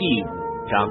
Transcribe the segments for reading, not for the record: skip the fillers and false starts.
第5章。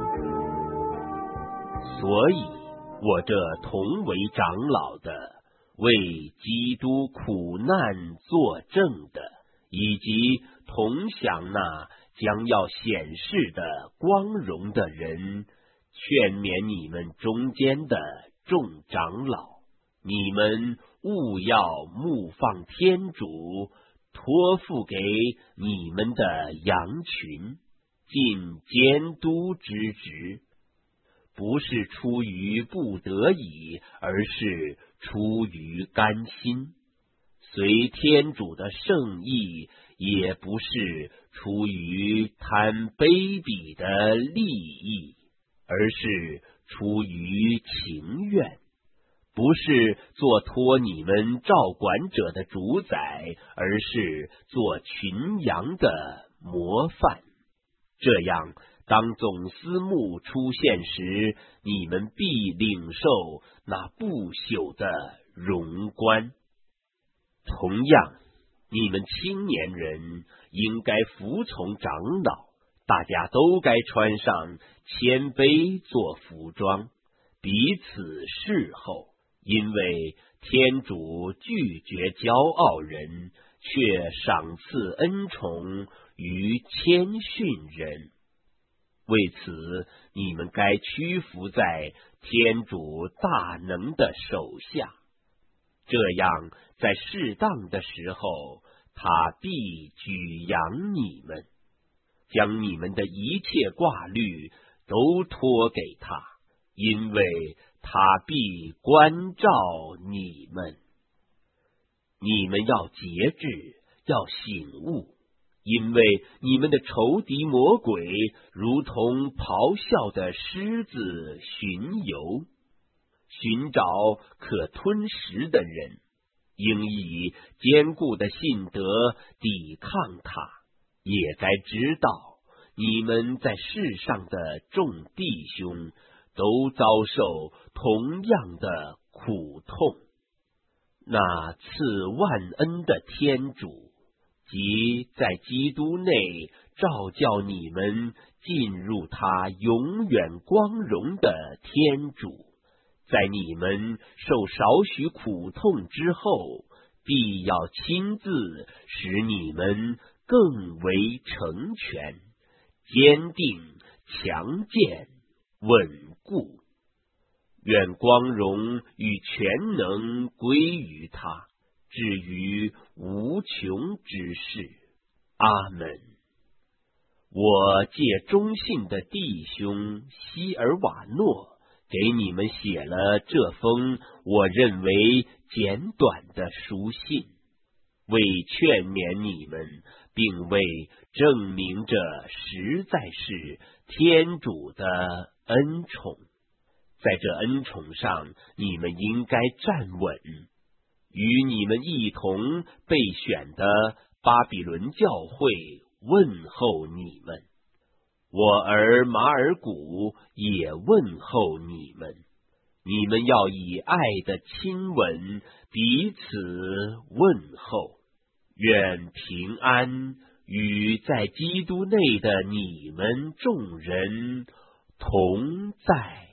所以我这同为长老的，为基督苦难作证的，以及同享那将要显示的光荣的人，劝勉你们中间的众长老，你们务要牧放天主托付给你们的羊群，尽监督之职，不是出于不得已，而是出于甘心，随天主的圣意，也不是出于贪卑鄙的利益，而是出于情愿，不是做托你们照管者的主宰，而是做群羊的模范。这样，当总司牧出现时，你们必领受那不朽的荣冠。同样，你们青年人应该服从长老，大家都该穿上谦卑做服装，彼此侍候，因为天主拒绝骄傲人，却赏赐恩宠于谦逊人。为此，你们该屈服在天主大能的手下，这样在适当的时候，他必举扬你们，将你们的一切挂虑都托给他，因为他必关照你们。你们要节制，要醒悟，因为你们的仇敌魔鬼如同咆哮的狮子巡游，寻找可吞食的人，应以坚固的信德抵抗他。也该知道，你们在世上的众弟兄都遭受同样的苦痛。那赐万恩的天主，即在基督内召叫你们进入他永远光荣的天主，在你们受少许苦痛之后，必要亲自使你们更为成全、坚定、强健、稳固。愿光荣与全能归于他，至于无穷之事。阿门。我借忠信的弟兄希尔瓦诺给你们写了这封我认为简短的书信，为劝勉你们，并为证明这实在是天主的恩宠。在这恩宠上，你们应该站稳，与你们一同被选的巴比伦教会问候你们。我儿马尔古也问候你们。你们要以爱的亲吻彼此问候。愿平安与在基督内的你们众人同在。